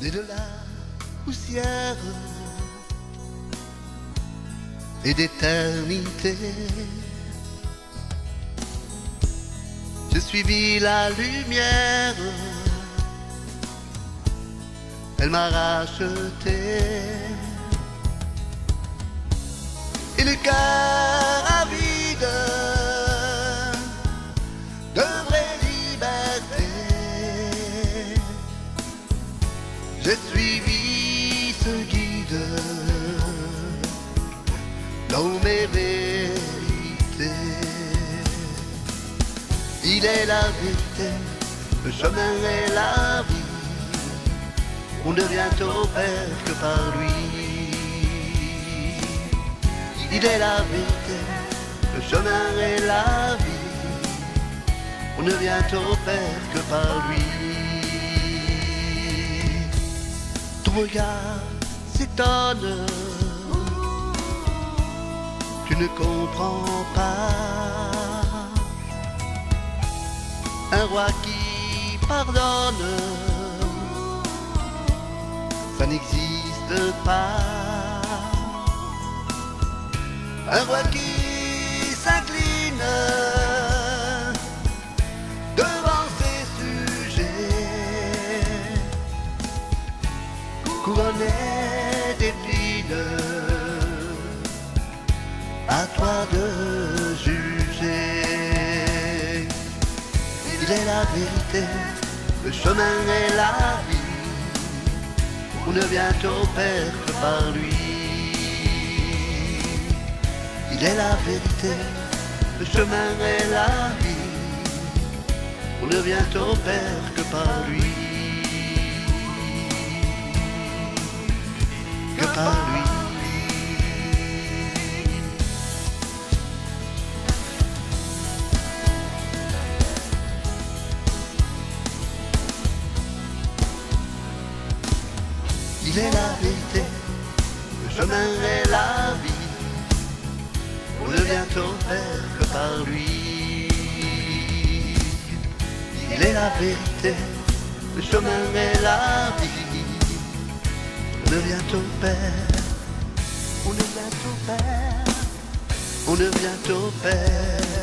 né de la poussière et d'éternité. J'ai suivi la lumière, elle m'a racheté. Et le cœur avide de vraie liberté, j'ai suivi ce guide, l'homme est vérité. Il est la vérité, le chemin est la vie. On ne vient au Père que par lui. Il est la vérité, le chemin est la vie. On ne vient au Père que par lui. Ton regard s'étonne, tu ne comprends pas. Un roi qui pardonne, ça n'existe pas. Un roi qui s'incline devant ses sujets, couronné d'épines, à toi de juger. Il est la vérité, le chemin est la vie. On ne vient au Père que par lui. Il est la vérité, le chemin est la vie. On ne vient au Père que par lui. Que par lui. Il est la vérité, le chemin est la vie. On ne vient au Père que par lui. Il est la vérité, le chemin est la vie. On ne vient au Père, on ne vient au Père, on ne vient au Père.